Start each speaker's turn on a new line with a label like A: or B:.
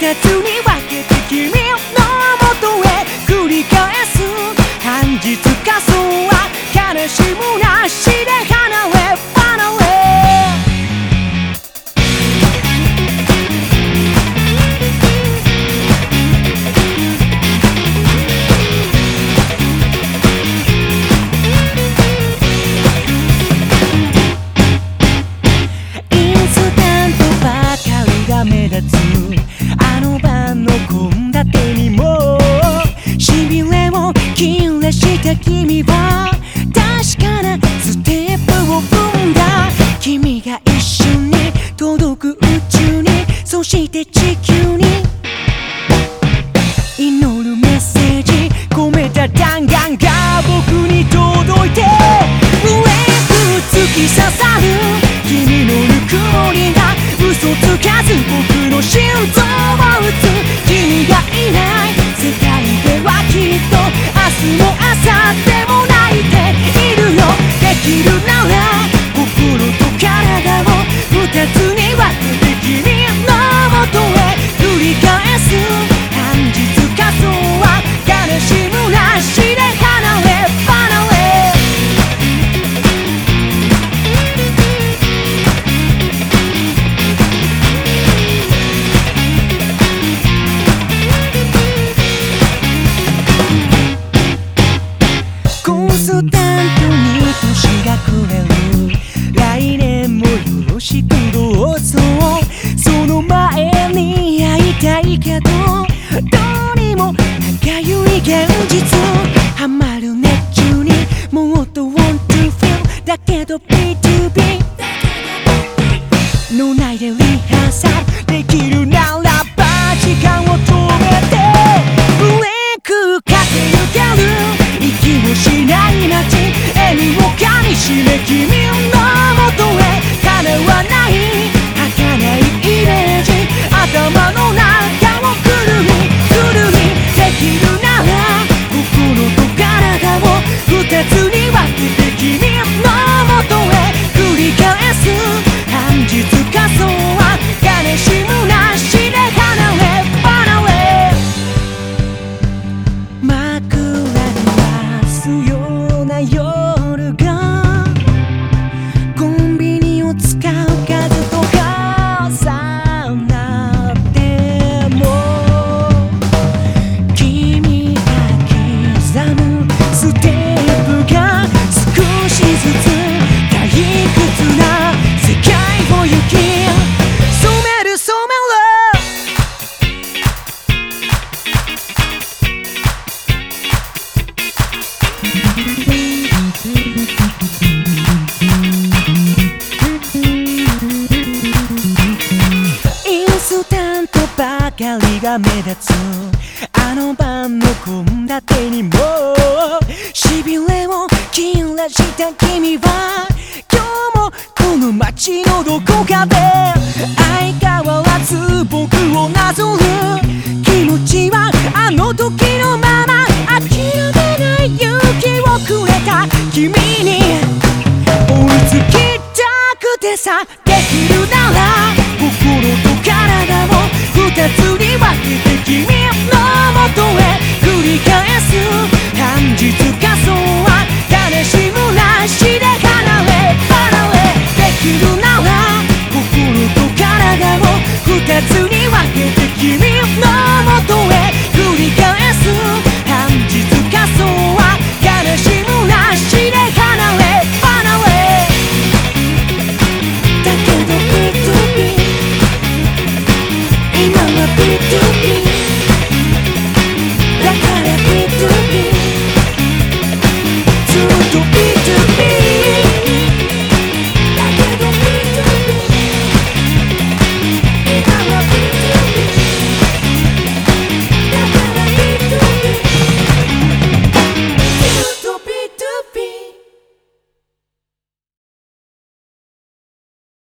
A: 二つに分けて君の元へ繰り返す半日仮想は悲しむなしで離れ離れインスタントばかりが目立つあの晩の献立にもしびれを切らした君は確かなステップを踏んだ君が一瞬に届く宇宙にそして地球に祈るメッセージ込めた弾丸が僕に届いてブレイク突き刺さる君のぬくもりが嘘つかず僕の心臓を打つ君がいない世界ではきっと明日も明後日も泣いているよできるなら心と体を二つに分けて君の元へ繰り返す半日仮想は悲しむなしで離れ離れコンスタントに年が暮れる来年もよろしくどうぞその前に会いたいけどどうにも仲ゆい現実ハマる熱中にもっと want to feel だけど B2B 脳内でリハーサルできるならば時間を止めてブレイク駆け抜ける息もしない街笑みをかみしめ君の元へ叶わない儚いイメージ頭の中をぐるりぐるりできるなら心と体を二つに分けて君の元へ繰り返す半日仮想は悲しむなしで離れ離れ枕にはすような夜がコンビニを使う数と重なっても君が刻むステップが少しずつ退屈な世界を行き染める染めるインスタントばかりが目立つあの晩の献立にもしびれを切らした君は今日もこの街のどこかで相変わらず僕をなぞる気持ちはあの時のまま諦めない勇気をくれた君に追いつきたくてさできるなら心と体を二つに分けて君の元へ繰り返す半日仮想は悲しむなしで離れ離れできるなら心と体を二つに分けて君の元へ繰り返す半日仮想は悲しむなしで離れ離れだけど B2B 今は B2B